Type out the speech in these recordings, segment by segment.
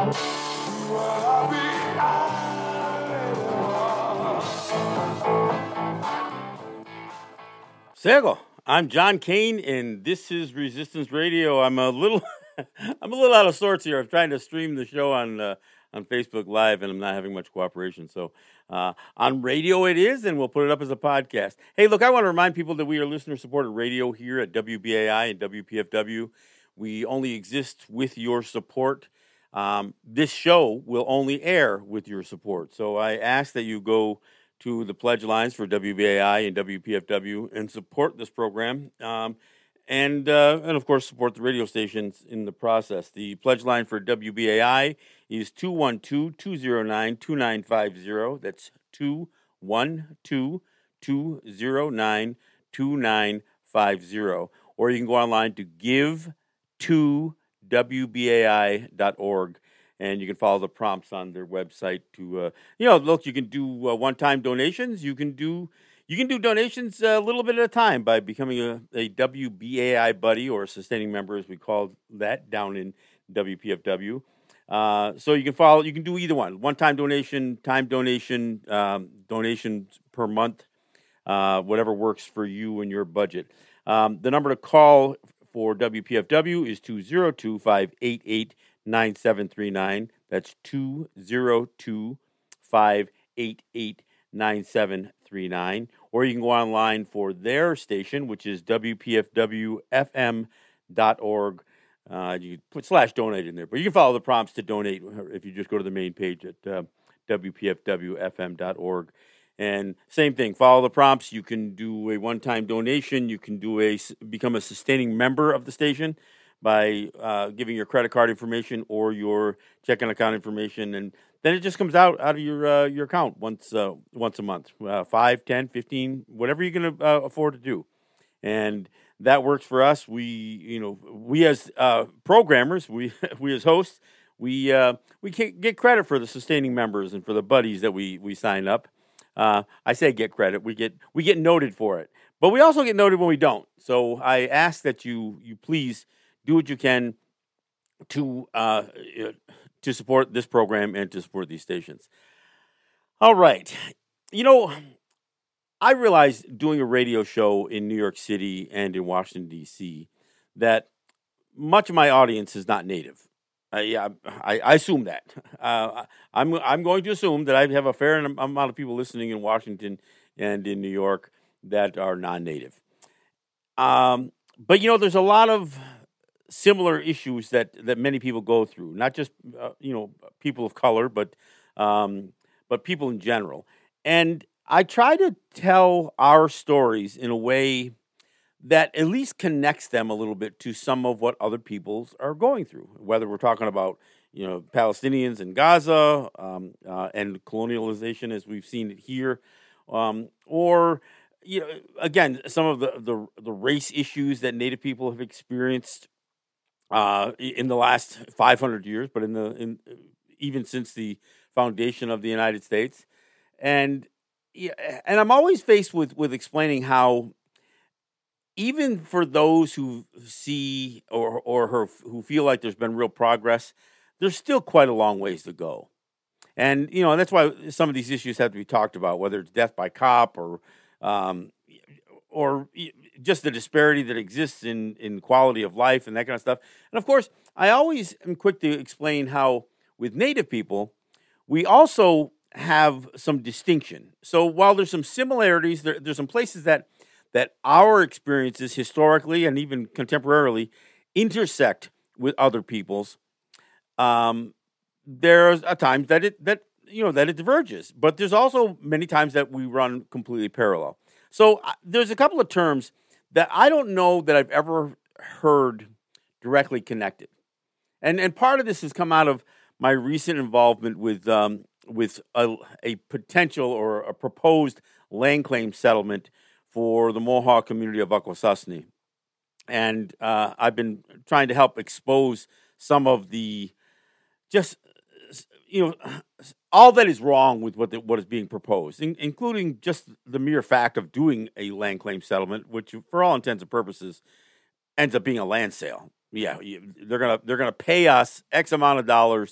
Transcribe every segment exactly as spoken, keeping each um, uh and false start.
Sego, I'm John Kane, and this is Resistance Radio. I'm a little, I'm a little out of sorts here. I'm trying to stream the show on uh, on Facebook Live, and I'm not having much cooperation. So uh, on radio it is, and we'll put it up as a podcast. Hey, look, I want to remind people that we are listener-supported radio here at W B A I and W P F W. We only exist with your support. Um, this show will only air with your support. So I ask that you go to the pledge lines for W B A I and W P F W and support this program, um, and uh, and of course support the radio stations in the process. The pledge line for W B A I is two one two, two zero nine, two nine five zero. That's two one two, two zero nine, two nine five zero. Or you can go online to give to W B A I dot org. And you can follow the prompts on their website to, uh, you know, look, you can do uh, one-time donations. You can do you can do donations a little bit at a time by becoming a, a W B A I buddy or a sustaining member, as we call that down in W P F W. Uh, so you can follow, you can do either one, one-time donation, time donation, um, donations per month, uh, whatever works for you and your budget. Um, the number to call for W P F W is two zero two, five eight eight, nine seven three nine. That's two zero two, five eight eight, nine seven three nine. Or you can go online for their station, which is W P F W F M dot org. Uh, you can put slash donate in there, but you can follow the prompts to donate if you just go to the main page at uh, W P F W F M dot org. And same thing, follow the prompts. You can do a one-time donation. You can do a become a sustaining member of the station by uh, giving your credit card information or your checking account information, and then it just comes out out of your uh, your account once uh, once a month, uh, five, ten, fifteen, whatever you can uh, afford to do, and that works for us. We you know we as uh, programmers, we we as hosts, we uh, we can't get credit for the sustaining members and for the buddies that we we sign up. Uh, I say get credit. We get we get noted for it, but we also get noted when we don't. So I ask that you you please do what you can to uh, to support this program and to support these stations. All right. You know, I realized doing a radio show in New York City and in Washington, D C, that much of my audience is not native. Uh, yeah, I, I assume that. Uh, I'm I'm going to assume that I have a fair amount of people listening in Washington and in New York that are non-native. Um, but, you know, there's a lot of similar issues that, that many people go through, not just, uh, you know, people of color, but um, but people in general. And I try to tell our stories in a way that at least connects them a little bit to some of what other peoples are going through, whether we're talking about, you know, Palestinians in Gaza um, uh, and colonialization as we've seen it here, um, or, you know, again, some of the, the, the race issues that Native people have experienced uh, in the last five hundred years, but in the in even since the foundation of the United States. And yeah, and I'm always faced with, with explaining how even for those who see or or her, who feel like there's been real progress, there's still quite a long ways to go. And, you know, and that's why some of these issues have to be talked about, whether it's death by cop or um, or just the disparity that exists in, in quality of life and that kind of stuff. And, of course, I always am quick to explain how with Native people, we also have some distinction. So while there's some similarities, there, there's some places that that our experiences historically and even contemporarily intersect with other people's. Um, there's a times that it that you know that it diverges, but there's also many times that we run completely parallel. So uh, there's a couple of terms that I don't know that I've ever heard directly connected, and and part of this has come out of my recent involvement with um, with a, a potential or a proposed land claim settlement for the Mohawk community of Akwesasne. And uh, I've been trying to help expose some of the just, you know, all that is wrong with what the, what is being proposed, in, including just the mere fact of doing a land claim settlement, which for all intents and purposes ends up being a land sale. Yeah, they're gonna they're gonna pay us X amount of dollars,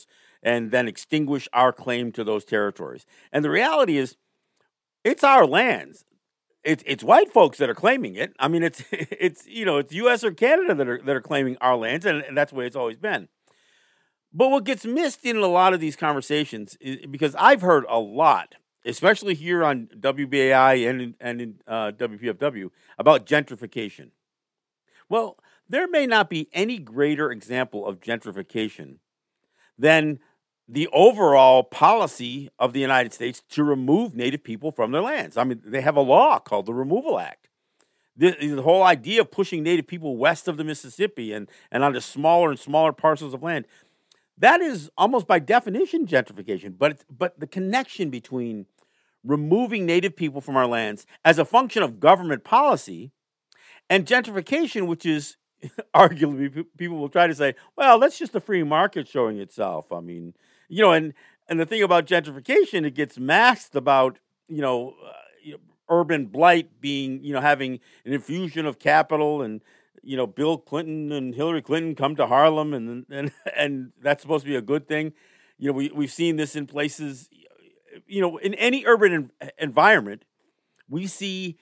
and then extinguish our claim to those territories. And the reality is, it's our lands. It's it's white folks that are claiming it. I mean, it's it's you know it's U S or Canada that are that are claiming our lands, and, and that's the way it's always been. But what gets missed in a lot of these conversations is because I've heard a lot, especially here on W B A I and in, and in uh, W P F W, about gentrification. Well, there may not be any greater example of gentrification than the overall policy of the United States to remove Native people from their lands. I mean, they have a law called the Removal Act. The, the whole idea of pushing Native people west of the Mississippi and, and onto smaller and smaller parcels of land, that is almost by definition gentrification. But it's, but the connection between removing Native people from our lands as a function of government policy and gentrification, which is arguably people will try to say, well, that's just the free market showing itself. I mean, you know, and, and the thing about gentrification, it gets masked about, you know, uh, you know, urban blight being, you know, having an infusion of capital, and, you know, Bill Clinton and Hillary Clinton come to Harlem, and and and that's supposed to be a good thing. You know, we, we've seen this in places, you know, in any urban en- environment, we see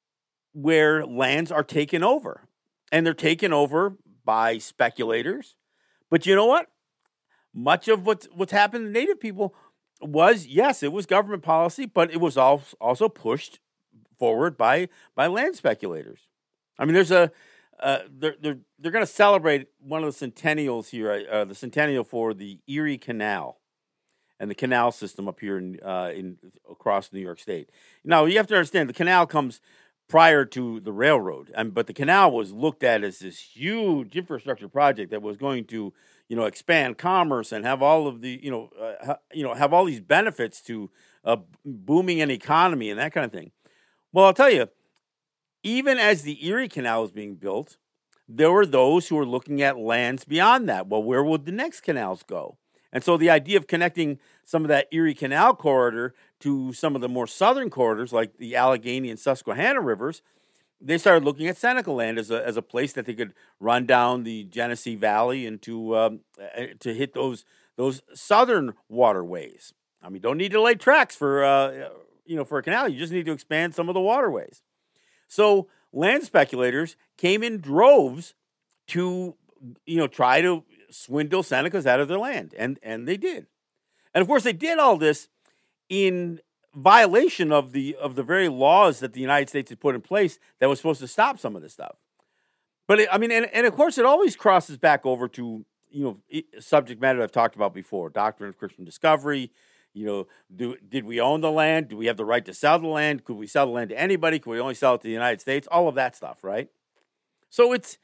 where lands are taken over, and they're taken over by speculators. But you know what? Much of what's, what's happened to Native people was, yes, it was government policy, but it was also pushed forward by by land speculators. I mean, there's a uh, they're they're they're going to celebrate one of the centennials here, uh, the centennial for the Erie Canal and the canal system up here in uh, in across New York State. Now, you have to understand the canal comes prior to the railroad, and but the canal was looked at as this huge infrastructure project that was going to, you know, expand commerce and have all of the, you know, uh, ha, you know, have all these benefits to a booming an economy and that kind of thing. Well, I'll tell you, even as the Erie Canal was being built, there were those who were looking at lands beyond that. Well, where would the next canals go? And so the idea of connecting some of that Erie Canal corridor to some of the more southern corridors, like the Allegheny and Susquehanna rivers, they started looking at Seneca land as a as a place that they could run down the Genesee Valley and to um, to hit those those southern waterways. I mean, don't need to lay tracks for uh, you know for a canal. You just need to expand some of the waterways. So land speculators came in droves to you know try to swindle Senecas out of their land, and and they did. And of course, they did all this in violation of the of the very laws that the United States had put in place that was supposed to stop some of this stuff. But it, I mean, and, and of course, it always crosses back over to you know subject matter I've talked about before: doctrine of Christian discovery. You know, do did we own the land? Do we have the right to sell the land? Could we sell the land to anybody? Could we only sell it to the United States? All of that stuff, right? So it's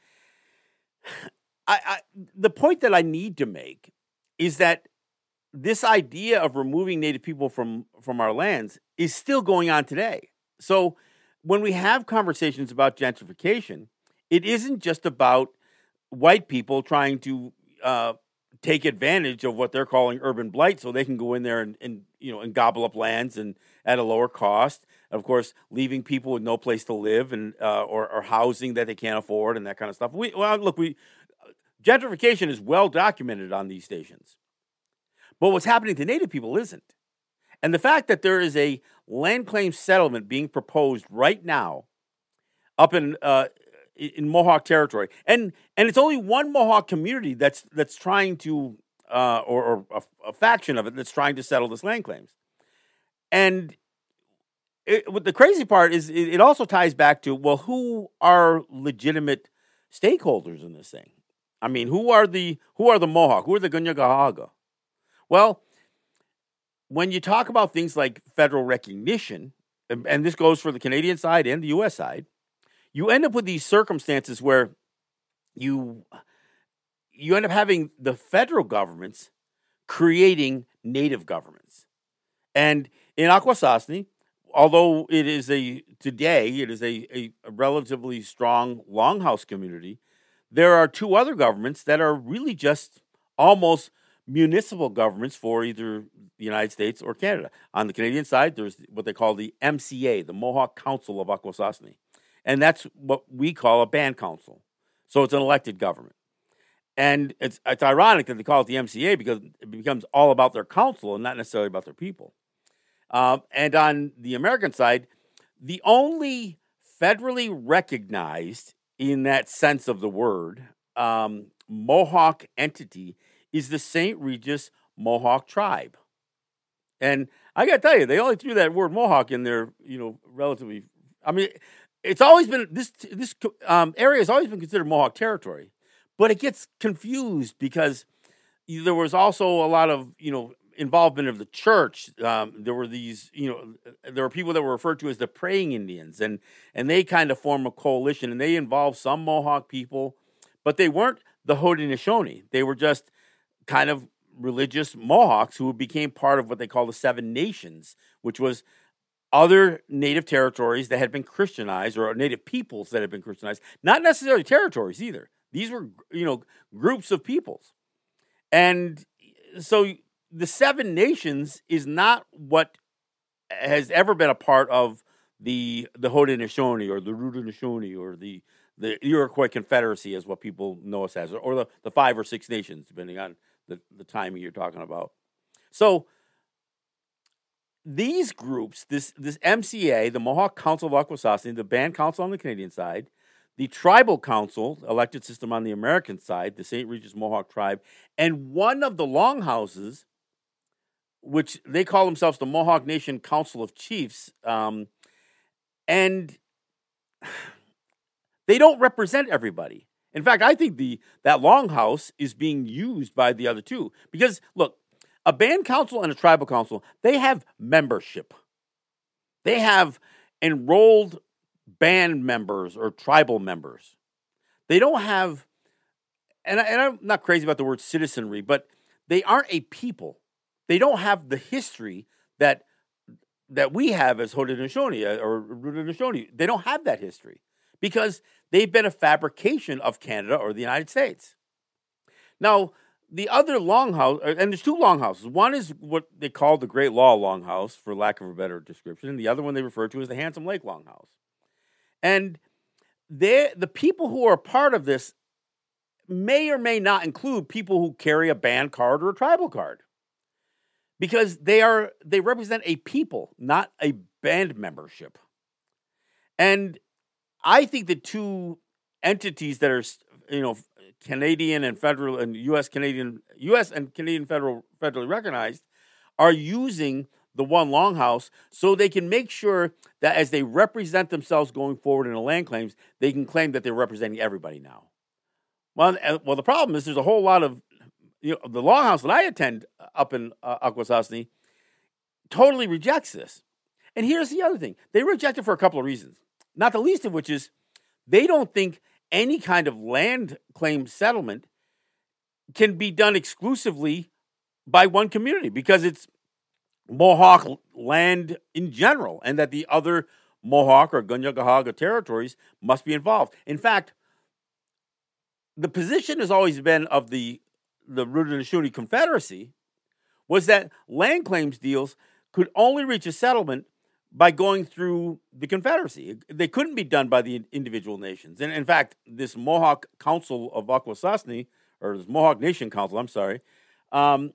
I, I the point that I need to make is that this idea of removing Native people from, from our lands is still going on today. So when we have conversations about gentrification, it isn't just about white people trying to uh, take advantage of what they're calling urban blight so they can go in there and, and you know and gobble up lands and at a lower cost. Of course, leaving people with no place to live and uh, or, or housing that they can't afford and that kind of stuff. We well, look, we gentrification is well documented on these stations. But what's happening to Native people isn't. And the fact that there is a land claim settlement being proposed right now up in uh, in Mohawk territory, and and it's only one Mohawk community that's that's trying to, uh, or, or a, a faction of it that's trying to settle this land claims. And it, what the crazy part is, it, it also ties back to, well, who are legitimate stakeholders in this thing? I mean, who are the who are the Mohawk? Who are the Gunyagahaga? Well, when you talk about things like federal recognition, and, and this goes for the Canadian side and the U S side, you end up with these circumstances where you you end up having the federal governments creating native governments. And in Akwesasne, although it is a today it is a, a, a relatively strong longhouse community, there are two other governments that are really just almost municipal governments for either the United States or Canada. On the Canadian side, there's what they call the M C A, the Mohawk Council of Akwesasne. And that's what we call a band council. So it's an elected government. And it's it's ironic that they call it the M C A because it becomes all about their council and not necessarily about their people. Um, and on the American side, the only federally recognized, in that sense of the word, um, Mohawk entity is the Saint Regis Mohawk tribe. And I got to tell you, they only threw that word Mohawk in there, you know, relatively. I mean, it's always been this this um, area has always been considered Mohawk territory, but it gets confused because there was also a lot of, you know, involvement of the church. Um, there were these, you know, there were people that were referred to as the Praying Indians, and and they kind of form a coalition, and they involved some Mohawk people, but they weren't the Haudenosaunee. They were just kind of religious Mohawks who became part of what they call the Seven Nations, which was other native territories that had been Christianized, or native peoples that had been Christianized, not necessarily territories either. These were, you know, groups of peoples. And so the Seven Nations is not what has ever been a part of the the Haudenosaunee or the Haudenosaunee or the the Iroquois Confederacy, is what people know us as, or the, the five or six nations, depending on the, the timing you're talking about. So these groups, this this M C A, the Mohawk Council of Akwesasne, the Band Council on the Canadian side, the Tribal Council, elected system on the American side, the Saint Regis Mohawk Tribe, and one of the Longhouses, which they call themselves the Mohawk Nation Council of Chiefs, um, and they don't represent everybody. In fact, I think the that Longhouse is being used by the other two. Because, look, a band council and a tribal council, they have membership. They have enrolled band members or tribal members. They don't have, and, I, and I'm not crazy about the word citizenry, but they aren't a people. They don't have the history that that we have as Haudenosaunee or Haudenosaunee. They don't have that history because they've been a fabrication of Canada or the United States. Now, the other longhouse, and there's two longhouses. One is what they call the Great Law Longhouse, for lack of a better description, and the other one they refer to as the Handsome Lake Longhouse. And they, the people who are part of this may or may not include people who carry a band card or a tribal card, because they are they represent a people, not a band membership. And I think the two entities that are, you know, Canadian and federal and U S Canadian U S and Canadian federal federally recognized are using the one longhouse so they can make sure that as they represent themselves going forward in the land claims, they can claim that they're representing everybody now. Well, well, the problem is there's a whole lot of, you know, the longhouse that I attend up in uh, Akwesasne totally rejects this. And here's the other thing. They reject it for a couple of reasons, not the least of which is they don't think any kind of land claim settlement can be done exclusively by one community because it's Mohawk land in general, and that the other Mohawk or Gunyagahaga territories must be involved. In fact, the position has always been of the the Haudenosaunee Confederacy was that land claims deals could only reach a settlement by going through the Confederacy. They couldn't be done by the individual nations. And in fact, this Mohawk Council of Akwesasne, or this Mohawk Nation Council, I'm sorry, um,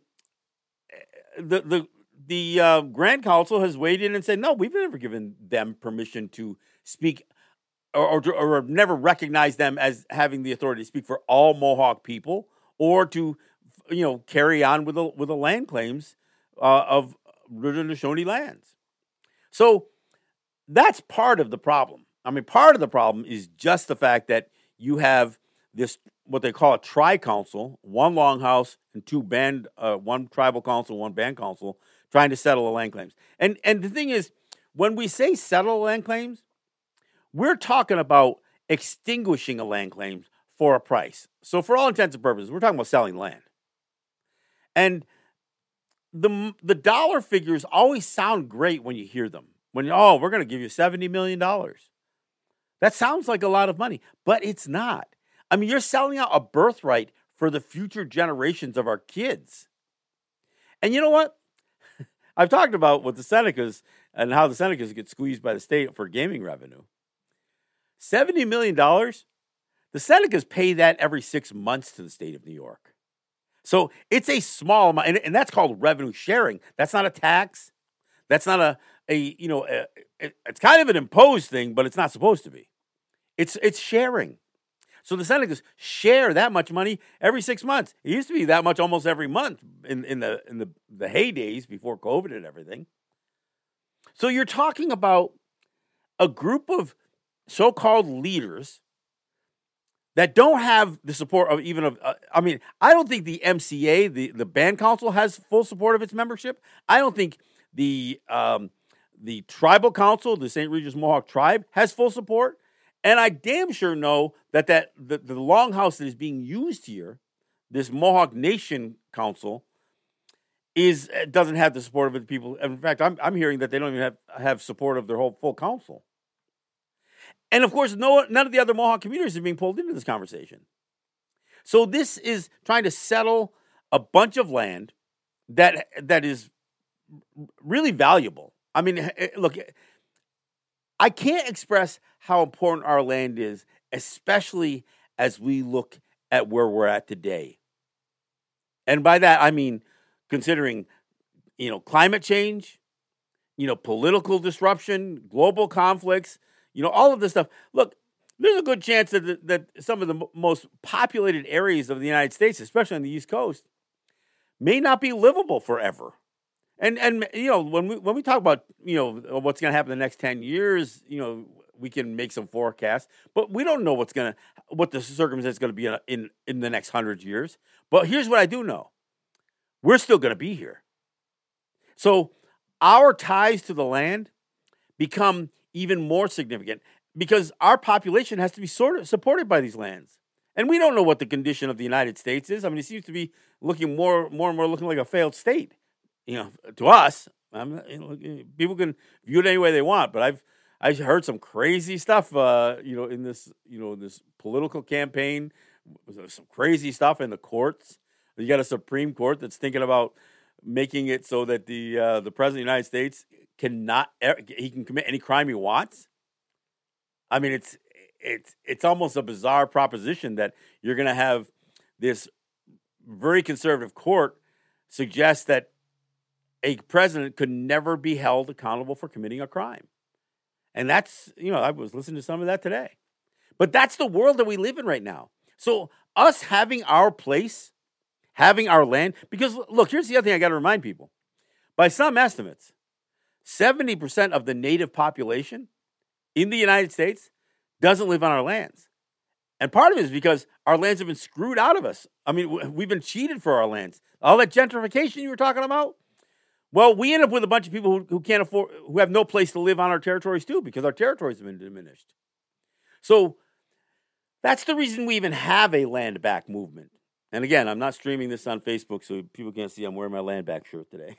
the the the uh, Grand Council has weighed in and said, no, we've never given them permission to speak or, or, or never recognized them as having the authority to speak for all Mohawk people or to, you know, carry on with the, with the land claims uh, of Haudenosaunee lands. So that's part of the problem. I mean, part of the problem is just the fact that you have this, what they call a tri-council, one longhouse and two band, uh, one tribal council, one band council, trying to settle the land claims. And and the thing is, when we say settle land claims, we're talking about extinguishing a land claim for a price. So for all intents and purposes, we're talking about selling land. And the the dollar figures always sound great when you hear them. When, oh, we're going to give you seventy million dollars. That sounds like a lot of money, but it's not. I mean, you're selling out a birthright for the future generations of our kids. And you know what? I've talked about what the Senecas and how the Senecas get squeezed by the state for gaming revenue. seventy million dollars, The Senecas pay that every six months to the state of New York. So it's a small amount, and, and that's called revenue sharing. That's not a tax. That's not a, a you know, a, it, it's kind of an imposed thing, but it's not supposed to be. It's it's sharing. So the Senecas share that much money every six months. It used to be that much almost every month in, in the in the, the heydays before COVID and everything. So you're talking about a group of so-called leaders that don't have the support of even of, uh, I mean, I don't think the M C A, the, the band council, has full support of its membership. I don't think the um, the tribal council, the Saint Regis Mohawk tribe, has full support. And I damn sure know that, that the, the longhouse that is being used here, this Mohawk Nation Council, is doesn't have the support of the people. In fact, I'm I'm hearing that they don't even have, have support of their whole full council. And of course, no, none of the other Mohawk communities are being pulled into this conversation. So this is trying to settle a bunch of land that that is really valuable. I mean, look, I can't express how important our land is, especially as we look at where we're at today. And by that, I mean considering, you know, climate change, you know, political disruption, global conflicts, you know, all of this stuff. Look, there's a good chance that that some of the most populated areas of the United States, especially on the East Coast, may not be livable forever. And and you know, when we when we talk about, you know, what's going to happen in the next ten years, you know, we can make some forecasts, but we don't know what's going to what the circumstance is going to be in, in in the next hundred years. But here's what I do know: we're still going to be here. So our ties to the land become even more significant because our population has to be sort of supported by these lands. And we don't know what the condition of the United States is. I mean, it seems to be looking more, more and more looking like a failed state, you know, to us. I'm, you know, people can view it any way they want, but I've I've heard some crazy stuff, uh, you know, in this, you know, this political campaign, some crazy stuff in the courts. You got a Supreme Court that's thinking about making it so that the uh, the president of the United States cannot he can commit any crime he wants. I mean, it's it's it's almost a bizarre proposition that you're going to have this very conservative court suggest that a president could never be held accountable for committing a crime. And that's, you know, I was listening to some of that today. But that's the world that we live in right now. So us having our place, having our land, because look, here's the other thing I got to remind people. By some estimates, seventy percent of the native population in the United States doesn't live on our lands. And part of it is because our lands have been screwed out of us. I mean, we've been cheated for our lands. All that gentrification you were talking about, well, we end up with a bunch of people who, who can't afford, who have no place to live on our territories too, because our territories have been diminished. So that's the reason we even have a land back movement. And again, I'm not streaming this on Facebook, so people can't see I'm wearing my land back shirt today.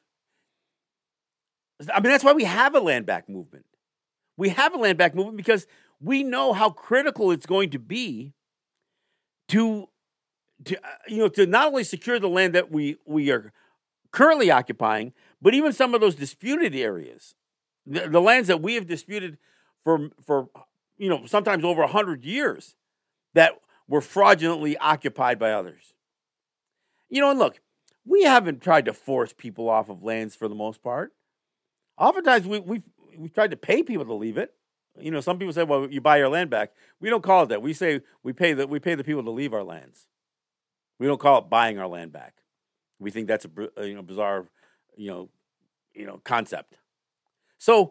I mean, that's why we have a land back movement. We have a land back movement because we know how critical it's going to be to, to uh, you know, to not only secure the land that we we are currently occupying, but even some of those disputed areas, the, the lands that we have disputed for for you know sometimes over a hundred years, that were fraudulently occupied by others. You know, and look, we haven't tried to force people off of lands for the most part. Oftentimes, we we've we've tried to pay people to leave it. You know, some people say, "Well, you buy your land back." We don't call it that. We say we pay the we pay the people to leave our lands. We don't call it buying our land back. We think that's a you know bizarre, you know, you know concept. So,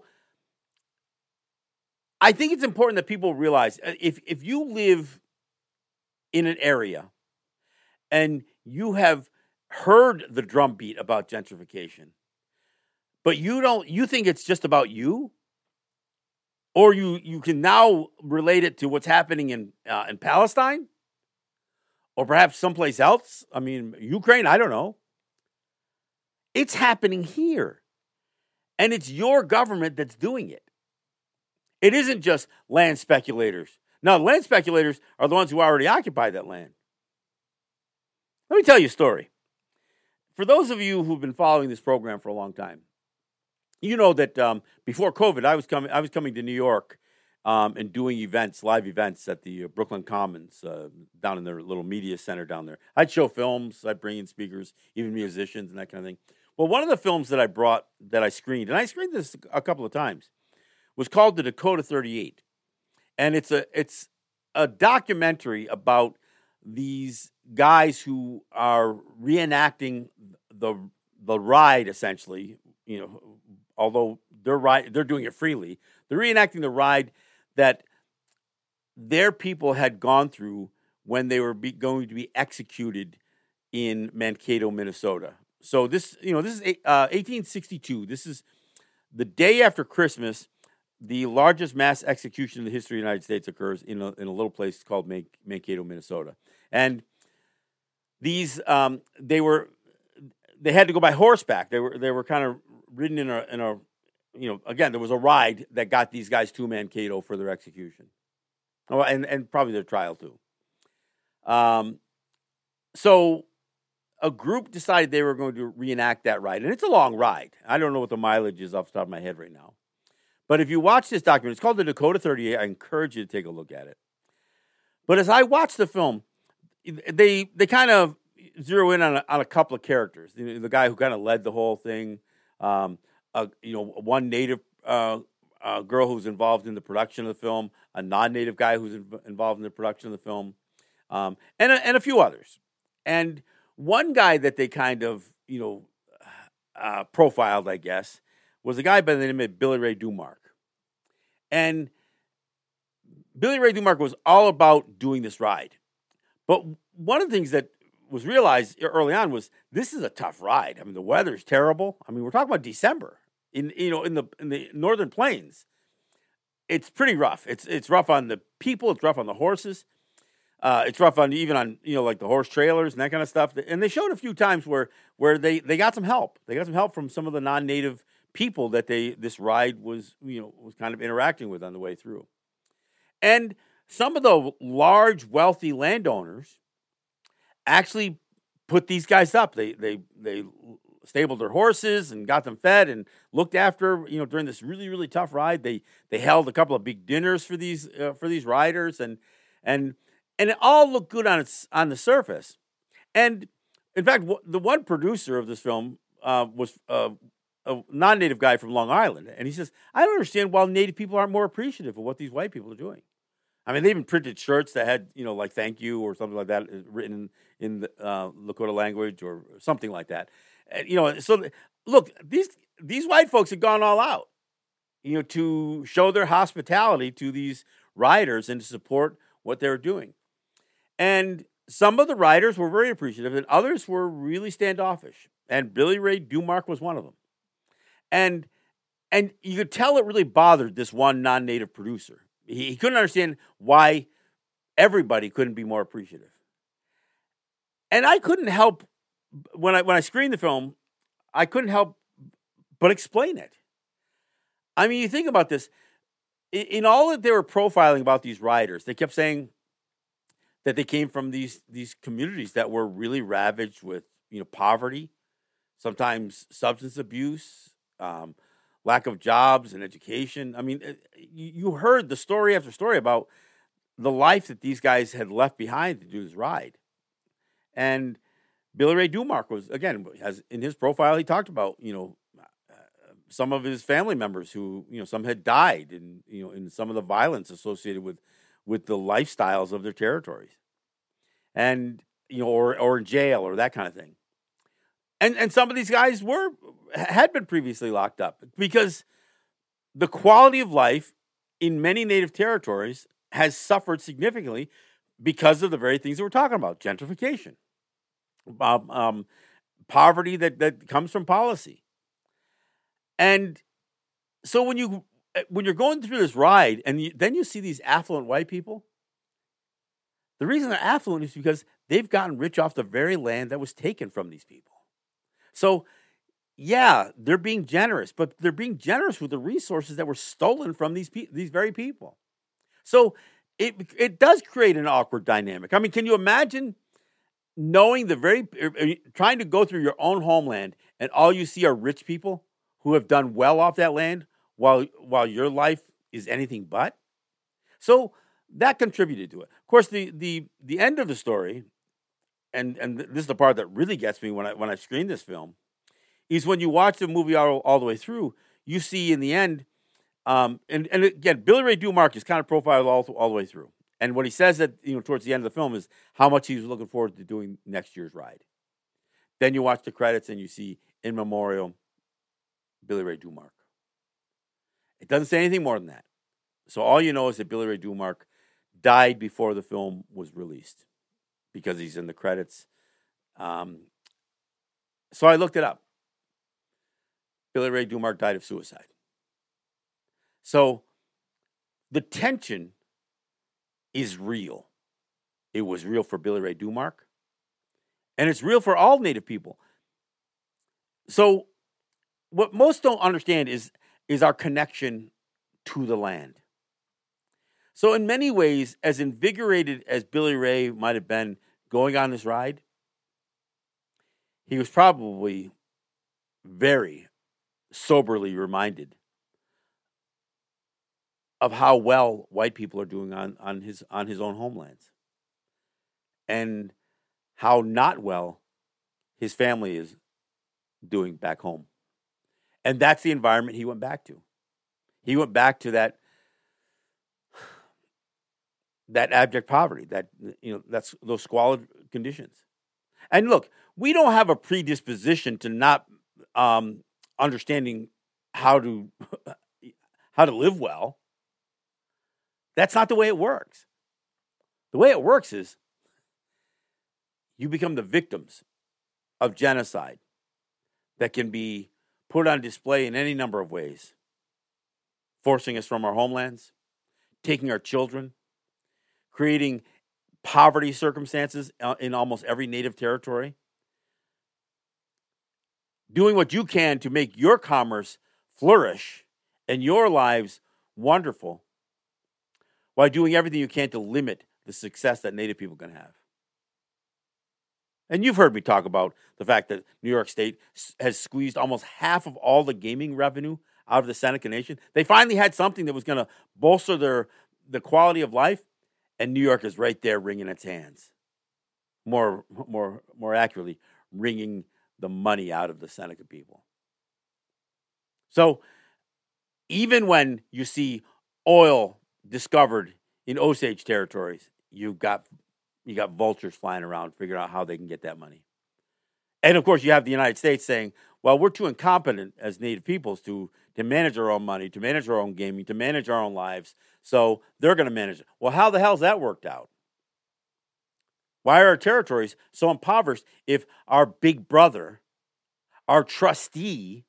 I think it's important that people realize if if you live in an area and you have heard the drumbeat about gentrification, but you don't you think it's just about you, or you you can now relate it to what's happening in uh, in Palestine, or perhaps someplace else. I mean, Ukraine, I don't know. It's happening here, and it's your government that's doing it. It isn't just land speculators. Now, land speculators are the ones who already occupy that land. Let me tell you a story. For those of you who've been following this program for a long time, you know that um, before COVID, I was coming. I was coming to New York um, and doing events, live events at the uh, Brooklyn Commons uh, down in their little media center down there. I'd show films, I'd bring in speakers, even musicians and that kind of thing. Well, one of the films that I brought, that I screened, and I screened this a couple of times, was called The Dakota thirty-eight. And it's a it's a documentary about these guys who are reenacting the the ride, essentially, you know, although they're ride, they're doing it freely. They're reenacting the ride that their people had gone through when they were be, going to be executed in Mankato, Minnesota. So this, you know, this is uh, eighteen sixty-two. This is the day after Christmas. The largest mass execution in the history of the United States occurs in a, in a little place called Man- Mankato, Minnesota. And these, um, they were, they had to go by horseback. They were, they were kind of ridden in a, in a, you know, again, there was a ride that got these guys to Mankato for their execution. Oh, and, and probably their trial too. Um, so a group decided they were going to reenact that ride. And it's a long ride. I don't know what the mileage is off the top of my head right now. But if you watch this document, it's called The Dakota thirty-eight. I encourage you to take a look at it. But as I watch the film, they they kind of zero in on a, on a couple of characters. The, the guy who kind of led the whole thing, um, uh, you know, one native uh, uh, girl who's involved in the production of the film, a non-native guy who's in, involved in the production of the film, um, and a, and a few others. And one guy that they kind of you know uh, profiled, I guess, was a guy by the name of Billy Ray Dumark. And Billy Ray Dumark was all about doing this ride. But one of the things that was realized early on was this is a tough ride. I mean, the weather's terrible. I mean, we're talking about December in you know in the in the northern plains. It's pretty rough. It's it's rough on the people. It's rough on the horses. Uh, it's rough on even on you know like the horse trailers and that kind of stuff. And they showed a few times where where they, they got some help. They got some help from some of the non-native people that they this ride was you know was kind of interacting with on the way through. And some of the large wealthy landowners actually put these guys up. They they they stabled their horses and got them fed and looked after you know during this really really tough ride. They they held a couple of big dinners for these uh, for these riders and and and it all looked good on its on the surface. And in fact, w- the one producer of this film uh, was uh, a non-native guy from Long Island, and he says, "I don't understand why Native people aren't more appreciative of what these white people are doing." I mean, they even printed shirts that had, you know, like "thank you" or something like that written in the uh, Lakota language or something like that. And, you know, so look, these these white folks had gone all out, you know, to show their hospitality to these riders and to support what they were doing. And some of the riders were very appreciative, and others were really standoffish. And Billy Ray Dumark was one of them. And and you could tell it really bothered this one non-native producer. He, he couldn't understand why everybody couldn't be more appreciative. And I couldn't help, when I when I screened the film, I couldn't help but explain it. I mean, you think about this. In, in all that they were profiling about these riders, they kept saying that they came from these these communities that were really ravaged with you know poverty, sometimes substance abuse, um, lack of jobs and education. I mean, you, you heard the story after story about the life that these guys had left behind to do this ride. And Billy Ray Dumark was, again, has in his profile, he talked about, you know, uh, some of his family members who, you know, some had died and, you know, in some of the violence associated with, with the lifestyles of their territories. And, you know, or, or in jail or that kind of thing. And and some of these guys were had been previously locked up because the quality of life in many native territories has suffered significantly because of the very things that we're talking about: gentrification, um, um, poverty that, that comes from policy. And so when you when you're going through this ride and you, then you see these affluent white people, the reason they're affluent is because they've gotten rich off the very land that was taken from these people. So, yeah, they're being generous, but they're being generous with the resources that were stolen from these pe- these very people. So it it does create an awkward dynamic. I mean, can you imagine knowing the very trying to go through your own homeland and all you see are rich people who have done well off that land while while your life is anything but? So that contributed to it. Of course, the the the end of the story, and and this is the part that really gets me when I when I screen this film, is when you watch the movie all, all the way through, you see in the end, um, and and again, Billy Ray Dumark is kind of profiled all all the way through, and what he says at you know towards the end of the film is how much he was looking forward to doing next year's ride. Then you watch the credits and you see in memoriam, Billy Ray Dumark. It doesn't say anything more than that. So all you know is that Billy Ray Dumark died before the film was released because he's in the credits. Um, so I looked it up. Billy Ray Dumark died of suicide. So the tension is real. It was real for Billy Ray Dumark, and it's real for all Native people. So what most don't understand is, is our connection to the land. So in many ways, as invigorated as Billy Ray might have been going on this ride, he was probably very soberly reminded of how well white people are doing on, on his on his own homelands, and how not well his family is doing back home. And that's the environment he went back to. He went back to that that abject poverty, that you know, that's those squalid conditions. And look, we don't have a predisposition to not um, understanding how to how to live well. That's not the way it works. The way it works is you become the victims of genocide that can be put on display in any number of ways, forcing us from our homelands, taking our children, creating poverty circumstances in almost every native territory, doing what you can to make your commerce flourish and your lives wonderful, while doing everything you can to limit the success that Native people can have. And you've heard me talk about the fact that New York State has squeezed almost half of all the gaming revenue out of the Seneca Nation. They finally had something that was going to bolster their the quality of life, and New York is right there wringing its hands. More, more, more accurately, wringing the money out of the Seneca people. So even when you see oil discovered in Osage territories, you've got you got vultures flying around figuring out how they can get that money. And of course, you have the United States saying, well, we're too incompetent as Native peoples to, to manage our own money, to manage our own gaming, to manage our own lives. So they're going to manage it. Well, how the hell's that worked out? Why are our territories so impoverished if our big brother, our trustee,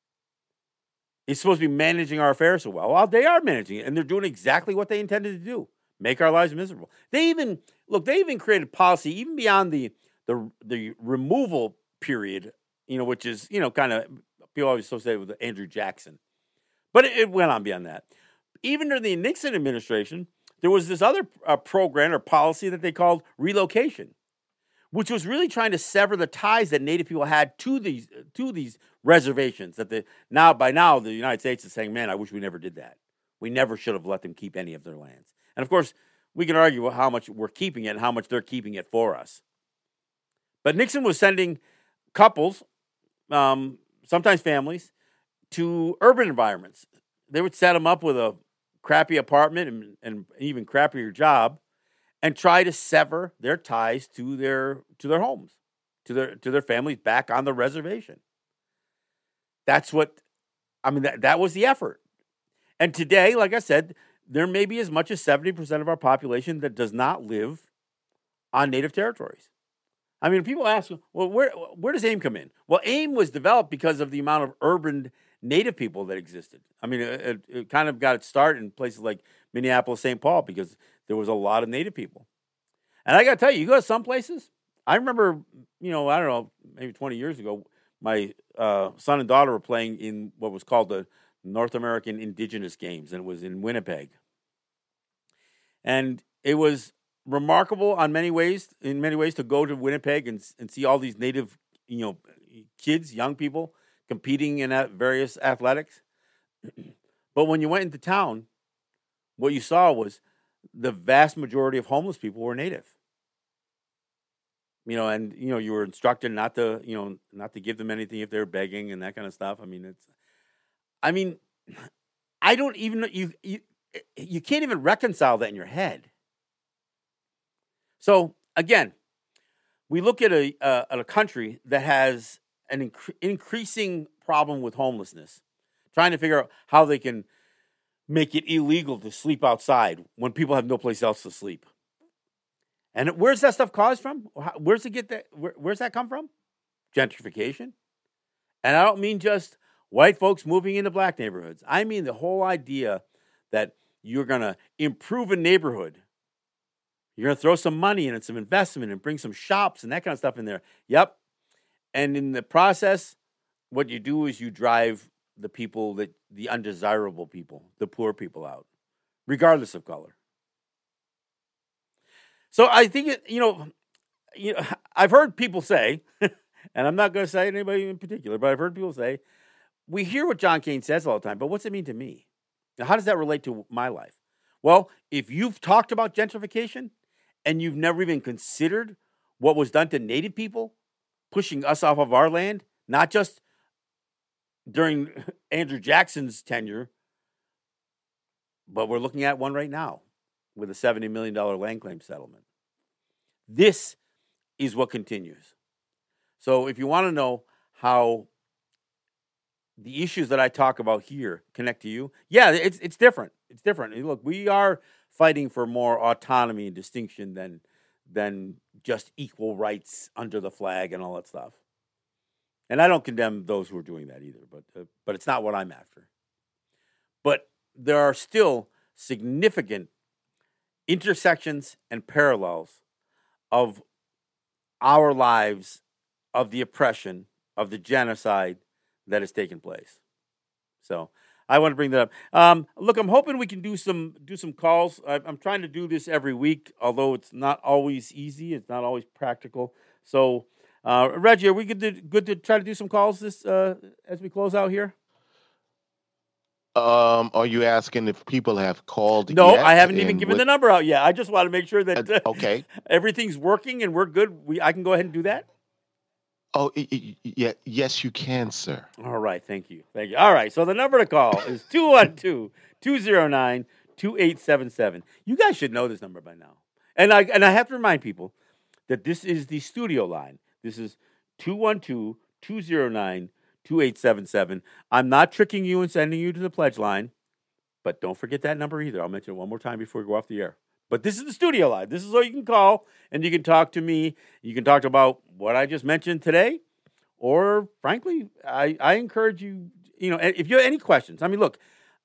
is supposed to be managing our affairs so well? Well, they are managing it, and they're doing exactly what they intended to do. Make our lives miserable. They even, look, they even created policy, even beyond the the the removal period, you know, which is, you know, kind of, people always associate with Andrew Jackson. But it, it went on beyond that. Even during the Nixon administration, there was this other uh, program or policy that they called relocation, which was really trying to sever the ties that Native people had to these to these reservations. That the now by now the United States is saying, man, I wish we never did that. We never should have let them keep any of their lands. And of course, we can argue how much we're keeping it and how much they're keeping it for us. But Nixon was sending couples, um, sometimes families, to urban environments. They would set them up with a crappy apartment and, and even crappier job, and try to sever their ties to their to their homes, to their to their families back on the reservation. That's what, I mean, that, that was the effort. And today, like I said, there may be as much as seventy percent of our population that does not live on Native territories. I mean, people ask, well, where where does AIM come in? Well, AIM was developed because of the amount of urban Native people that existed. I mean, it, it kind of got its start in places like Minneapolis, Saint Paul, because there was a lot of Native people. And I got to tell you, you go to some places, I remember, you know, I don't know, maybe twenty years ago, my uh, son and daughter were playing in what was called the North American Indigenous Games, and it was in Winnipeg. And it was remarkable on many ways, in many ways, to go to Winnipeg and, and see all these Native, you know, kids, young people competing in various athletics. But when you went into town, what you saw was the vast majority of homeless people were native. You know, and you know, you were instructed not to, you know, not to give them anything if they're begging and that kind of stuff. I mean, it's, I mean, I don't even you you you can't even reconcile that in your head. So again, we look at a uh, at a country that has an inc- increasing problem with homelessness, trying to figure out how they can make it illegal to sleep outside when people have no place else to sleep. And where's that stuff caused from? Where's it get that? Where, where's that come from? Gentrification. And I don't mean just white folks moving into black neighborhoods. I mean the whole idea that you're going to improve a neighborhood. You're going to throw some money in and some investment and bring some shops and that kind of stuff in there. Yep. And in the process, what you do is you drive the people, that the undesirable people, the poor people out, regardless of color. So I think, it, you know, you know, I've heard people say, and I'm not going to say anybody in particular, but I've heard people say, we hear what John Kane says all the time, but what's it mean to me? Now, how does that relate to my life? Well, if you've talked about gentrification and you've never even considered what was done to Native people, pushing us off of our land, not just during Andrew Jackson's tenure, but we're looking at one right now with a seventy million dollars land claim settlement. This is what continues. So if you want to know how the issues that I talk about here connect to you, yeah, it's it's different. It's different. Look, we are fighting for more autonomy and distinction than than just equal rights under the flag and all that stuff. And I don't condemn those who are doing that either, but uh, but it's not what I'm after. But there are still significant intersections and parallels of our lives, of the oppression, of the genocide that has taken place. So I want to bring that up. Um, look, I'm hoping we can do some do some calls. I, I'm trying to do this every week, although it's not always easy. It's not always practical. So, uh, Reggie, are we good to, good to try to do some calls this uh, as we close out here? Um, are you asking if people have called No, yet? I haven't even And given what? the number out yet. I just want to make sure Uh, that uh, okay. everything's working and we're good. We I can go ahead and do that. Oh, y- y- y- yeah. Yes, you can, sir. All right, thank you. Thank you. All right, so the number to call is two one two, two zero nine, two eight seven seven. You guys should know this number by now. And I and I have to remind people that this is the studio line. This is two one two, two zero nine, two eight seven seven. I'm not tricking you and sending you to the pledge line, but don't forget that number either. I'll mention it one more time before we go off the air. But this is the studio line. This is all you can call, and you can talk to me. You can talk about what I just mentioned today, or frankly, I, I encourage you, you know, if you have any questions. I mean, look,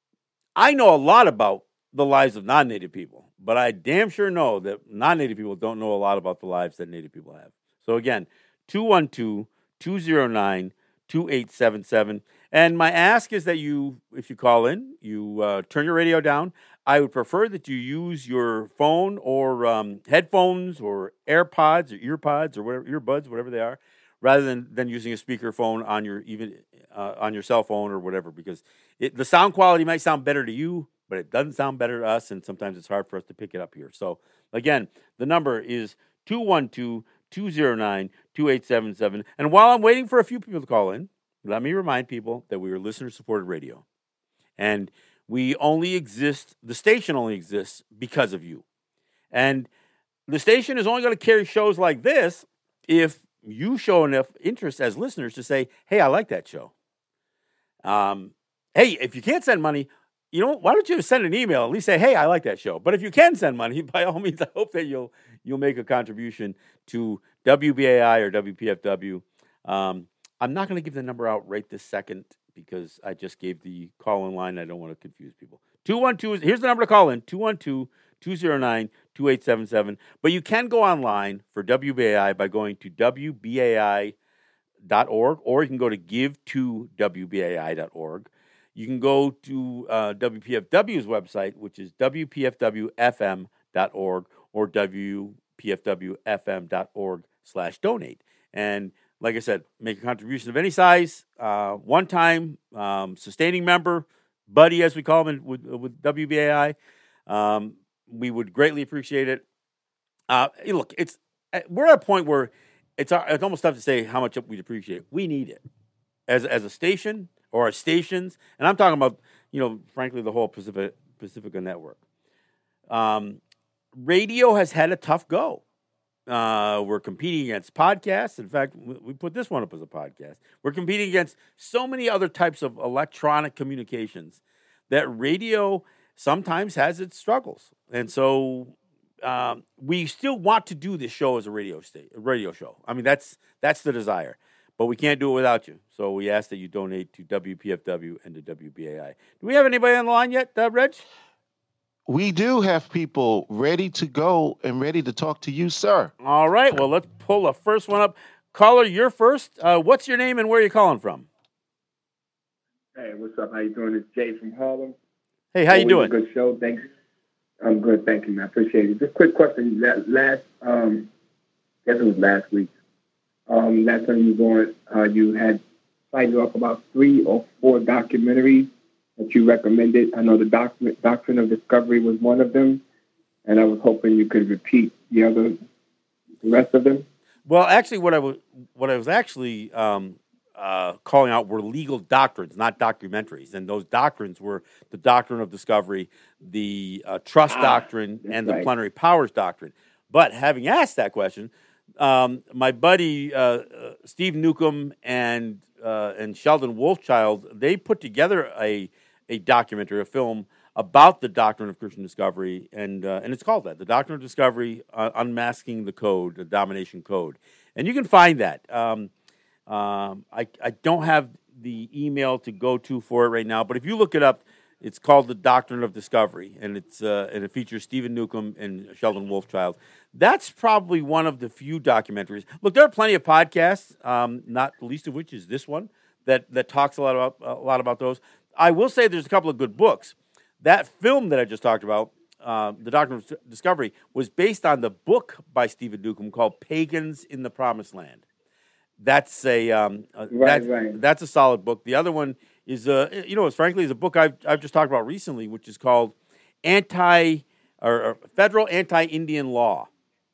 I know a lot about the lives of non-Native people, but I damn sure know that non-Native people don't know a lot about the lives that Native people have. So again, two one two, two zero nine, two eight seven seven. And my ask is that you, if you call in, you uh, turn your radio down. I would prefer that you use your phone or um, headphones or AirPods or EarPods or whatever, earbuds, whatever they are, rather than, than using a speakerphone on your even uh, on your cell phone or whatever, because it, the sound quality might sound better to you, but it doesn't sound better to us, and sometimes it's hard for us to pick it up here. So again, the number is two one two, two zero nine, two eight seven seven. And while I'm waiting for a few people to call in, let me remind people that we are listener-supported radio. And we only exist, the station only exists because of you. And the station is only going to carry shows like this if you show enough interest as listeners to say, hey, I like that show. Um, hey, if you can't send money, you know, why don't you send an email? At least say, hey, I like that show. But if you can send money, by all means, I hope that you'll you'll make a contribution to W B A I or W P F W. Um, I'm not going to give the number out right this second because I just gave the call-in line. I don't want to confuse people. two one two, here's the number to call in, two one two, two zero nine, two eight seven seven. But you can go online for W B A I by going to W B A I dot org, or you can go to give to W B A I dot org. You can go to uh, W P F W's website, which is W P F W F M dot org or W P F W F M dot org slash donate. And like I said, make a contribution of any size, uh, one-time um, sustaining member, buddy, as we call them with, with W B A I. Um, we would greatly appreciate it. Uh, look, it's we're at a point where it's it's almost tough to say how much we'd appreciate it. We need it as as a station or our stations, and I'm talking about, you know, frankly, the whole Pacific Pacifica network. Um, radio has had a tough go. Uh, we're competing against podcasts. In fact, we put this one up as a podcast. We're competing against so many other types of electronic communications that radio sometimes has its struggles. And so um, we still want to do this show as a radio state, a radio show. I mean, that's that's the desire. But we can't do it without you. So we ask that you donate to W P F W and to W B A I. Do we have anybody on the line yet, uh, Reg? We do have people ready to go and ready to talk to you, sir. All right. Well, let's pull the first one up. Caller, you're first. Uh, what's your name and where are you calling from? Hey, what's up? How you doing? It's Jay from Harlem. Hey, how Always you doing? A good show. Thanks. I'm good. Thank you, man. I appreciate it. Just a quick question. Last, um, I guess it was last week. Um, last time you were on, uh, you had cited up about three or four documentaries that you recommended. I know the doc- Doctrine of Discovery was one of them, and I was hoping you could repeat the other, the rest of them. Well, actually, what I was what I was actually um, uh, calling out were legal doctrines, not documentaries, and those doctrines were the Doctrine of Discovery, the uh, Trust ah, Doctrine, and the right. Plenary Powers Doctrine. But having asked that question, um, my buddy uh, uh, Steve Newcomb and uh, and Sheldon Wolfchild, they put together a a documentary, a film about the Doctrine of Christian Discovery, and uh, and it's called that, the Doctrine of Discovery, uh, Unmasking the Code, the Domination Code. And you can find that. Um, um, I, I don't have the email to go to for it right now, but if you look it up, it's called the Doctrine of Discovery, and it's uh, and it features Stephen Newcomb and Sheldon Wolfchild. That's probably one of the few documentaries. Look, there are plenty of podcasts, um, not the least of which is this one, that that talks a lot about a lot about those. I will say there's a couple of good books. That film that I just talked about, uh, The Doctrine of Discovery, was based on the book by Stephen Newcomb called Pagans in the Promised Land. That's a, um, a Right, that's, right. that's a solid book. The other one is, uh, you know, it's frankly is a book I've I've just talked about recently, which is called Anti or, or Federal Anti-Indian Law,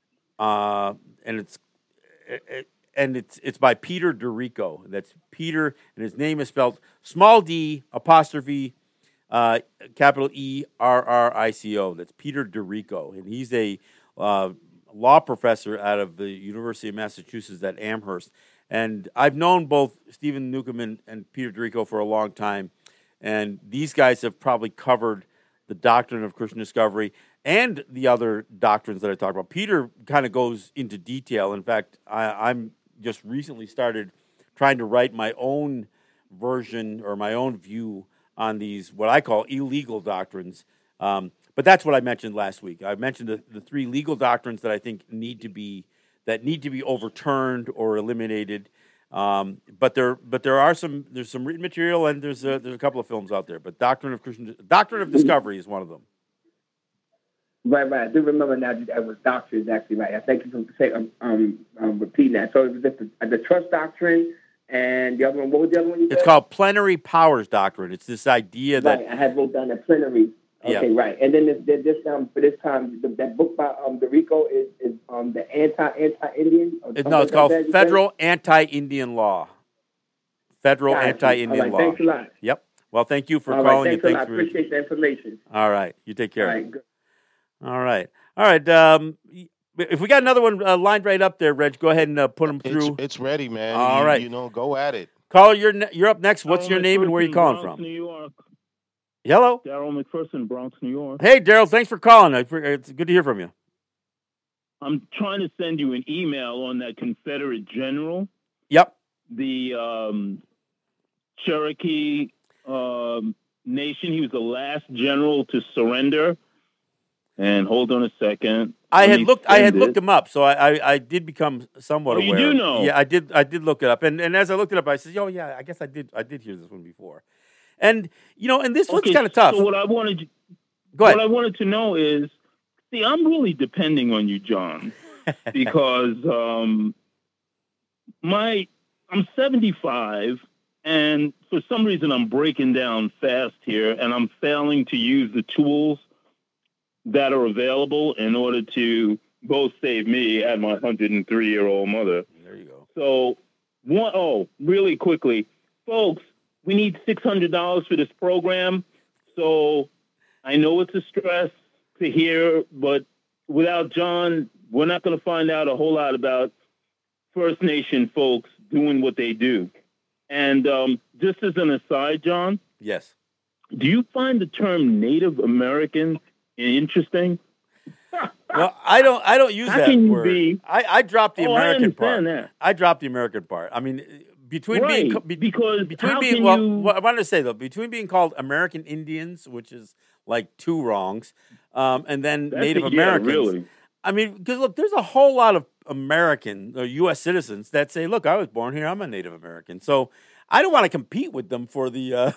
uh, and it's it, and it's it's by Peter DeRico. That's Peter, and his name is spelled small d apostrophe uh, capital E R R I C O. That's Peter DeRico, and he's a uh, law professor out of the University of Massachusetts at Amherst. And I've known both Stephen Newcomb and, and Peter DeRico for a long time, and these guys have probably covered the Doctrine of Christian Discovery and the other doctrines that I talked about. Peter kind of goes into detail. In fact, I, I'm just recently started trying to write my own version or my own view on these, what I call illegal doctrines. Um, but that's what I mentioned last week. I mentioned the, the three legal doctrines that I think need to be that need to be overturned or eliminated. Um, but there, but there are some. There's some written material, and there's a, there's a couple of films out there. But Doctrine of Christian Doctrine of Discovery is one of them. Right, right. I do remember now that that was doctrine, actually, right. I thank you for saying, um, um, um, repeating that. So it was just the, the trust doctrine and the other one. What was the other one you said? It's called Plenary Powers Doctrine. It's this idea that... Right, I had wrote down the plenary. Okay, yeah. Right. And then this, this um, for this time, the, that book by um, DeRico is, is um, the anti, anti-Indian? It, no, it's called Federal Anti-Indian Law. Federal Gotcha. Anti-Indian right, Law. Thanks a lot. Yep. Well, thank you for All calling. Right, thanks and a lot. for... I appreciate the information. All right. You take care. All right, good. All right. All right. Um, if we got another one uh, lined right up there, Reg, go ahead and uh, put them through. It's, it's ready, man. All you, right. You know, go at it. Caller, you're ne- you're up next. What's Daryl your name and where are you calling Bronx, from? New York. Hello. Daryl McPherson, Bronx, New York. Hey, Daryl. Thanks for calling. It's good to hear from you. I'm trying to send you an email on that Confederate general. Yep. The um, Cherokee um, Nation. He was the last general to surrender. And hold on a second. I Let had me looked. I had send looked it. him up, so I, I, I did become somewhat Oh, you aware. do know? Yeah, I did. I did look it up, and and as I looked it up, I said, "Oh yeah, I guess I did. I did hear this one before." And you know, and this Okay, one's kind of tough. So what I wanted, Go ahead. what I wanted to know is, see, I'm really depending on you, John, because um, my I'm seventy-five, and for some reason I'm breaking down fast here, and I'm failing to use the tools that are available in order to both save me and my one hundred three-year-old mother. There you go. So, one, oh, really quickly, folks, we need six hundred dollars for this program. So I know it's a stress to hear, but without John, we're not going to find out a whole lot about First Nation folks doing what they do. And um, just as an aside, John. Yes. Do you find the term Native American interesting? Well, I don't. I don't use How that can you word. be- I, I dropped the Oh, I American part. understand that. I dropped the American part. I mean, between Right, being co- be- because between how being can well, you- what I wanted to say though, between being called American Indians, which is like two wrongs, um, and then That's Native it, yeah, Americans. really. I mean, because look, there's a whole lot of American or U S citizens that say, "Look, I was born here. I'm a Native American." So I don't want to compete with them for the uh,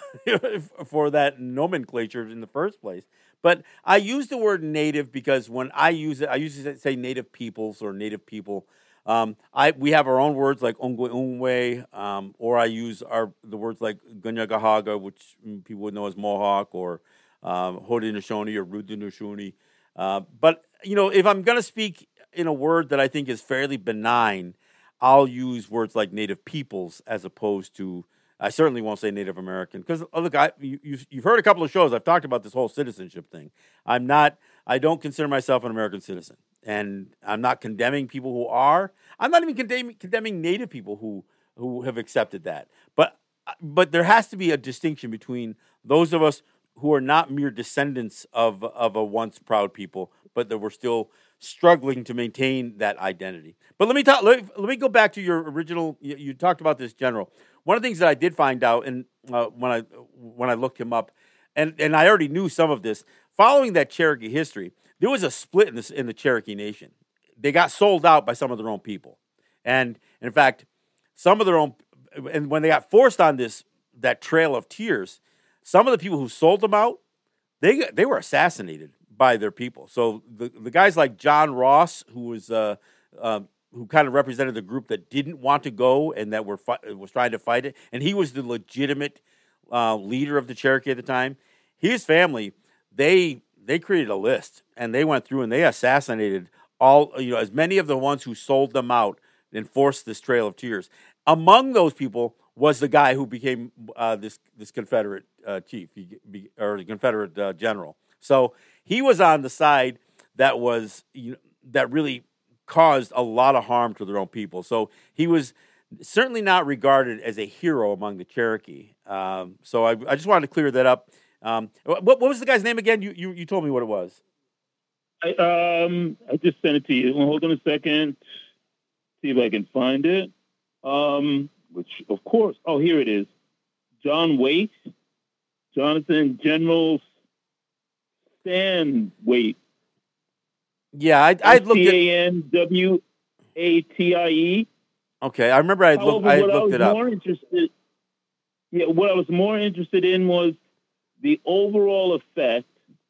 for that nomenclature in the first place. But I use the word native because when I use it, I usually say native peoples or native people. Um, I we have our own words like Ongwe Ongwe, um, or I use our the words like Gunyagahaga, which people would know as Mohawk, or um, Haudenosaunee or Haudenosaunee. Uh, but you know, if I'm going to speak in a word that I think is fairly benign, I'll use words like native peoples as opposed to. I certainly won't say Native American because oh, look, I you, you've, you've heard a couple of shows. I've talked about this whole citizenship thing. I'm not. I don't consider myself an American citizen, and I'm not condemning people who are. I'm not even condemning, condemning Native people who who have accepted that. But but there has to be a distinction between those of us who are not mere descendants of of a once proud people, but that we're still struggling to maintain that identity. But let me talk. Let, let me go back to your original. You, you talked about this general. One of the things that I did find out, and uh, when I when I looked him up, and, and I already knew some of this, following that Cherokee history, there was a split in, this, in the Cherokee Nation. They got sold out by some of their own people, and in fact, some of their own. And when they got forced on this that Trail of Tears, some of the people who sold them out, they they were assassinated by their people. So the the guys like John Ross, who was uh, uh, who kind of represented the group that didn't want to go and that were fi- was trying to fight it, and he was the legitimate uh, leader of the Cherokee at the time. His family, they they created a list and they went through and they assassinated all you know as many of the ones who sold them out and forced this Trail of Tears. Among those people was the guy who became uh, this this Confederate uh, chief he, be, or the Confederate uh, general. So he was on the side that was you know, that really caused a lot of harm to their own people. So he was certainly not regarded as a hero among the Cherokee. Um, so I, I just wanted to clear that up. Um, what, what was the guy's name again? You, you you told me what it was. I, um, I just sent it to you. Hold on a second. See if I can find it. Um, which, of course, oh, here it is. John Waite, Jonathan General Stan Waite. Yeah, I I looked at. C A N W A T I E. Okay, I remember I looked. I looked it up. More interested, yeah, what I was more interested in was the overall effect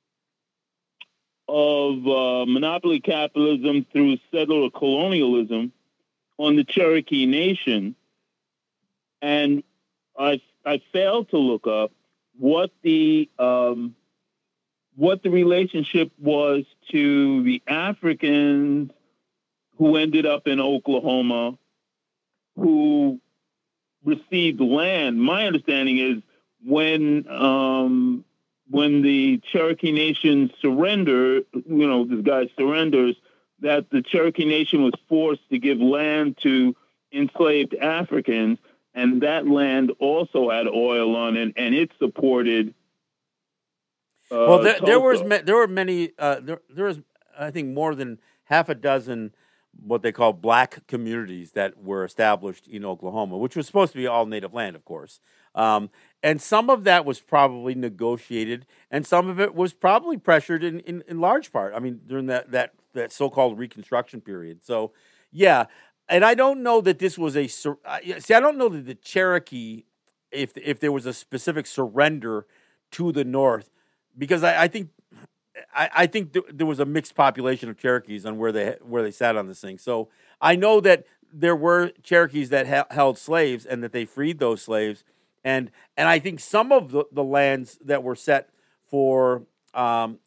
of uh, monopoly capitalism through settler colonialism on the Cherokee Nation, and I I failed to look up what the um, what the relationship was to the Africans who ended up in Oklahoma, who received land. My understanding is when um, when the Cherokee Nation surrendered, you know, this guy surrenders, that the Cherokee Nation was forced to give land to enslaved Africans, and that land also had oil on it, and it supported. Uh, well, there, there was Tulsa. there were many. Uh, there there was I think more than half a dozen what they call black communities that were established in Oklahoma, which was supposed to be all native land, of course. Um, and some of that was probably negotiated, and some of it was probably pressured in, in, in large part. I mean, during that, that, that so-called Reconstruction period. So, yeah. And I don't know that this was a... Sur- see, I don't know that the Cherokee, if if there was a specific surrender to the North, because I, I think... I, I think th- there was a mixed population of Cherokees on where they where they sat on this thing. So I know that there were Cherokees that ha- held slaves and that they freed those slaves, and and I think some of the, the lands that were set for um,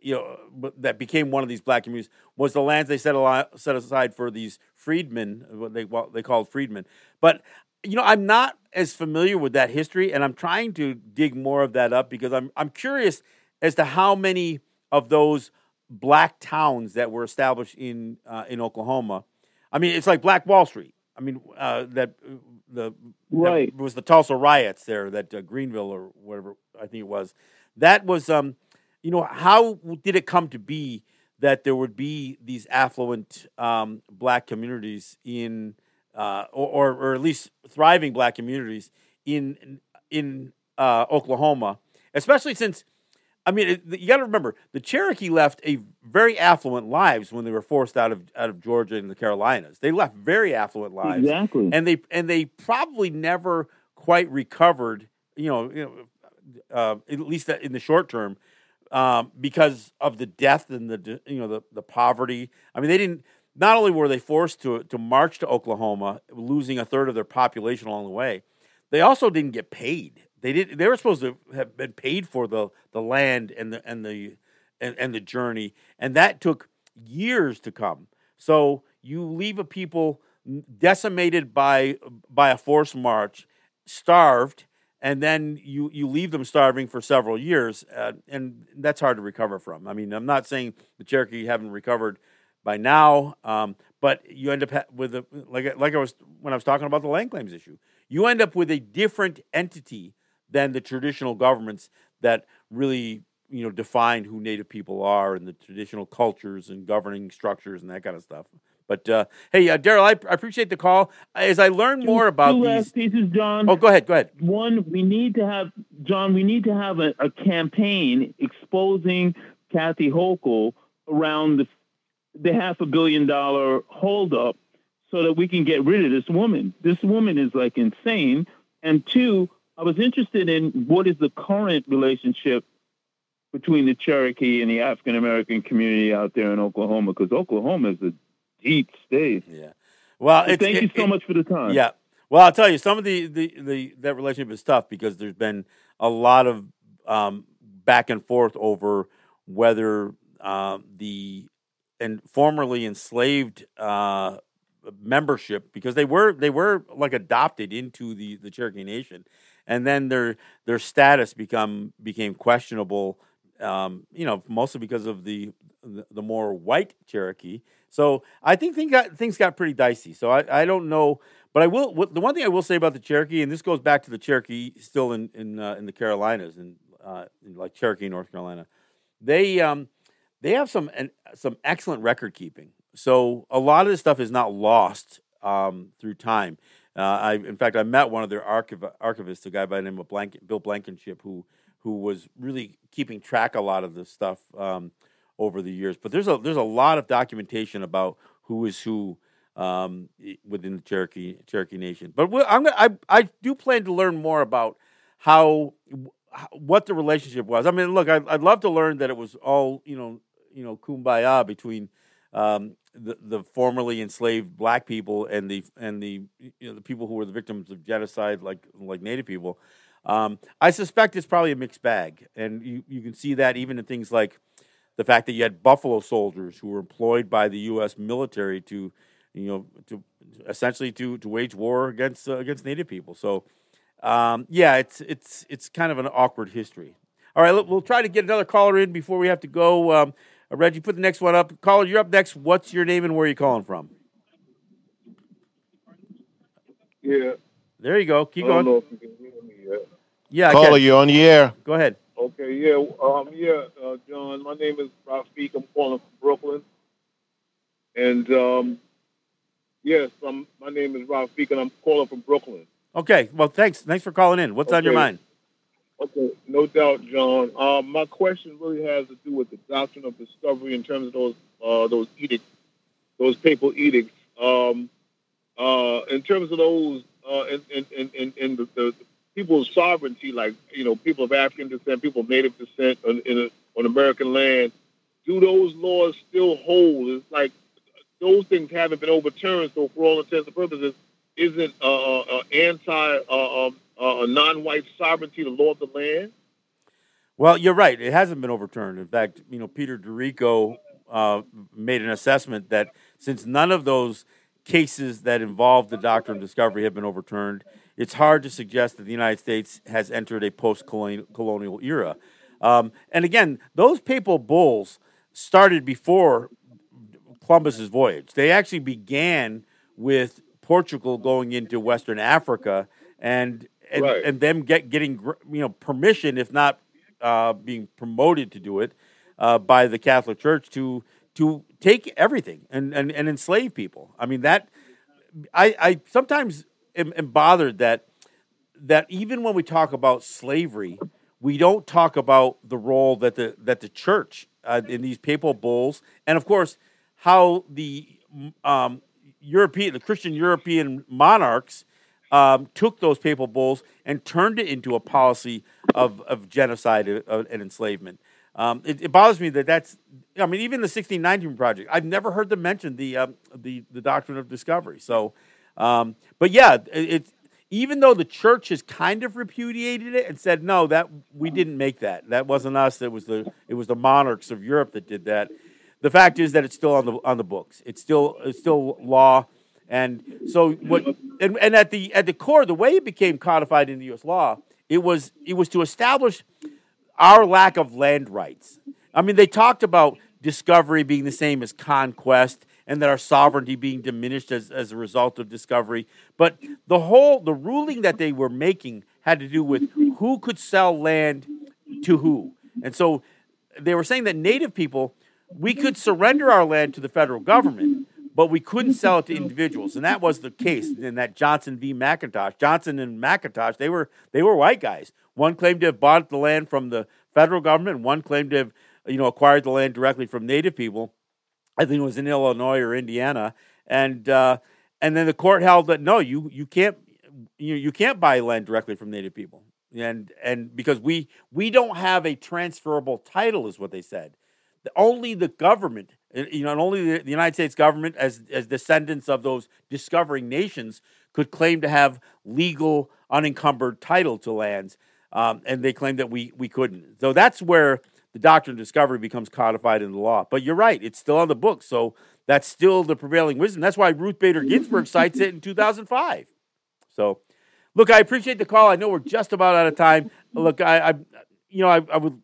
you know, that became one of these black communities was the lands they set, ali- set aside for these freedmen, what they what they called freedmen. But, you know, I'm not as familiar with that history, and I'm trying to dig more of that up because I'm I'm curious as to how many of those black towns that were established in uh, in Oklahoma. I mean, it's like Black Wall Street. I mean, uh, that the Right. that was the Tulsa riots there, that uh, Greenville or whatever I think it was. That was, um, you know, how did it come to be that there would be these affluent um, black communities in, uh, or, or at least thriving black communities in in uh, Oklahoma, especially since. I mean, it, you got to remember the Cherokee left a very affluent lives when they were forced out of out of Georgia and the Carolinas. They left very affluent lives, Exactly. and they and they probably never quite recovered. You know, you know, uh, at least in the short term, um, because of the death and the you know the, the poverty. I mean, they didn't. Not only were they forced to to march to Oklahoma, losing a third of their population along the way, they also didn't get paid. They did. They were supposed to have been paid for the, the land and the and the and, and the journey, and that took years to come. So you leave a people decimated by by a forced march, starved, and then you, you leave them starving for several years, uh, and that's hard to recover from. I mean, I'm not saying the Cherokee haven't recovered by now, um, but you end up ha- with a like like I was when I was talking about the land claims issue. You end up with a different entity than the traditional governments that really, you know, defined who Native people are and the traditional cultures and governing structures and that kind of stuff. But uh, hey, uh, Daryl, I, I appreciate the call. As I learn Two, more about two these, last pieces, John. oh, go ahead, go ahead. One, we need to have John. We need to have a, a campaign exposing Kathy Hochul around the the half a billion dollar holdup, so that we can get rid of this woman. This woman is like insane. And two, I was interested in what is the current relationship between the Cherokee and the African American community out there in Oklahoma, because Oklahoma is a deep state. Yeah. Well, So it's, thank it, you so it, much for the time. Yeah. Well, I'll tell you, some of the, the, the that relationship is tough because there's been a lot of um, back and forth over whether uh, the and formerly enslaved uh, membership, because they were they were like adopted into the, the Cherokee Nation, and then their their status become became questionable. Um, you know, mostly because of the, the the more white Cherokee. So I think things got things got pretty dicey. So I, I don't know, but I will. The one thing I will say about the Cherokee, and this goes back to the Cherokee still in in uh, in the Carolinas and uh, in like Cherokee, North Carolina, they um they have some and some excellent record keeping. So a lot of this stuff is not lost um, through time. Uh, I, in fact, I met one of their archiv- archivists, a guy by the name of Blank- Bill Blankenship, who who was really keeping track a lot of this stuff um, over the years. But there's a there's a lot of documentation about who is who um, within the Cherokee Cherokee Nation. But we'll, I'm gonna, I I do plan to learn more about how what the relationship was. I mean, look, I, I'd love to learn that it was all you know you know kumbaya between um, the the formerly enslaved black people and the and the you know the people who were the victims of genocide, like like Native people. Um, I suspect it's probably a mixed bag, and you, you can see that even in things like the fact that you had Buffalo soldiers who were employed by the U S military to, you know, to essentially to, to wage war against uh, against Native people. So, um, yeah, it's it's it's kind of an awkward history. All right, we'll try to get another caller in before we have to go. Um, Reggie, put the next one up. Caller, you're up next. What's your name and where are you calling from? Yeah. There you go. Keep I don't going. know if you can hear me yet. Yeah, I Caller, can. you're on the air. Go ahead. Okay, yeah, um, yeah, uh, John. My name is Rafiq. I'm calling from Brooklyn, and um, yes, I'm, my name is Rafiq, and I'm calling from Brooklyn. Okay. Well, thanks. Thanks for calling in. What's on your Okay. mind? Okay, no doubt, John. Um, my question really has to do with the doctrine of discovery in terms of those uh, those edicts, those papal edicts. Um, uh, in terms of those, uh, in in in, in, in the, the people's sovereignty, like you know, people of African descent, people of Native descent on, in a, on American land, do those laws still hold? It's like those things haven't been overturned. So, for all intents and purposes, isn't uh, uh, anti uh, um, uh, non-white sovereignty the law of the land? Well, you're right. It hasn't been overturned. In fact, you know, Peter DeRico uh, made an assessment that since none of those cases that involve the doctrine of discovery have been overturned, it's hard to suggest that the United States has entered a post-colonial era. Um, and again, those papal bulls started before Columbus's voyage. They actually began with Portugal going into Western Africa and and, Right. and them get getting you know permission, if not uh, being promoted to do it uh, by the Catholic Church to to take everything and, and, and enslave people. I mean that I, I sometimes am, am bothered that that even when we talk about slavery, we don't talk about the role that the that the church uh, in these papal bulls, and of course how the um, European, the Christian European monarchs um, took those papal bulls and turned it into a policy of, of genocide and enslavement. Um, it, it bothers me that that's, I mean, even the sixteen nineteen Project, I've never heard them mention the um, the, the doctrine of discovery. So, um, but yeah, it, it's, even though the church has kind of repudiated it and said, no, that we didn't make that. That wasn't us. It was the it was the monarchs of Europe that did that. The fact is that it's still on the on the books. It's still it's still law, and so what? And, and at the at the core, the way it became codified in the U S law, it was it was to establish our lack of land rights. I mean, they talked about discovery being the same as conquest, and that our sovereignty being diminished as, as a result of discovery. But the whole the ruling that they were making had to do with who could sell land to who, and so they were saying that Native people. We could surrender our land to the federal government, but we couldn't sell it to individuals, and that was the case in that Johnson v. McIntosh. Johnson and McIntosh, they were they were white guys. One claimed to have bought the land from the federal government, and one claimed to have you know acquired the land directly from Native people. I think it was in Illinois or Indiana, and uh, and then the court held that no, you you can't you you can't buy land directly from Native people, and and because we we don't have a transferable title, is what they said. Only the government, you know, and only the United States government, as as descendants of those discovering nations, could claim to have legal, unencumbered title to lands, um, and they claimed that we we couldn't. So that's where the doctrine of discovery becomes codified in the law. But you're right; it's still on the books, so that's still the prevailing wisdom. That's why Ruth Bader Ginsburg cites it in two thousand five. So, look, I appreciate the call. I know we're just about out of time. Look, I, I you know, I, I would.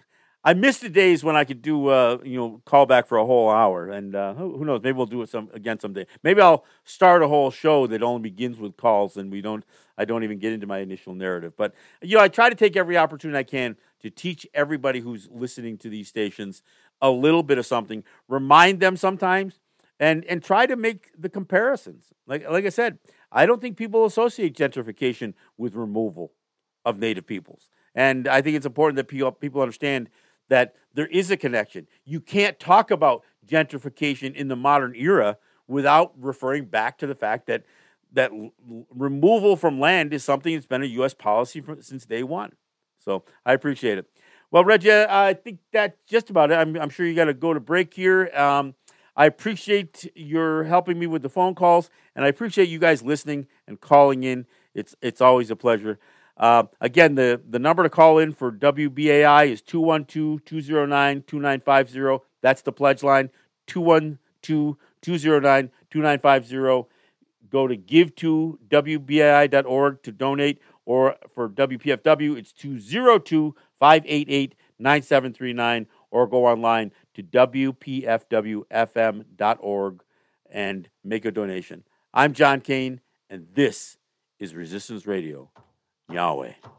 I miss the days when I could do, uh, you know, call back for a whole hour, and uh, who, who knows? Maybe we'll do it some again someday. Maybe I'll start a whole show that only begins with calls, and we don't. I don't even get into my initial narrative. But you know, I try to take every opportunity I can to teach everybody who's listening to these stations a little bit of something. Remind them sometimes, and and try to make the comparisons. Like like I said, I don't think people associate gentrification with removal of Native peoples, and I think it's important that people people understand that there is a connection. You can't talk about gentrification in the modern era without referring back to the fact that that l- removal from land is something that's been a U S policy for, since day one. So I appreciate it. Well, Reggie, I think that's just about it. I'm, I'm sure you got to go to break here. Um, I appreciate your helping me with the phone calls, and I appreciate you guys listening and calling in. It's it's always a pleasure. Uh, again, the, the number to call in for W B A I is two one two, two zero nine, two nine five zero. That's the pledge line, two one two, two zero nine, two nine five zero. Go to give to W B A I dot org to donate, or for W P F W, it's two zero two, five eight eight, nine seven three nine, or go online to W P F W F M dot org and make a donation. I'm John Kane, and this is Resistance Radio. Yahweh.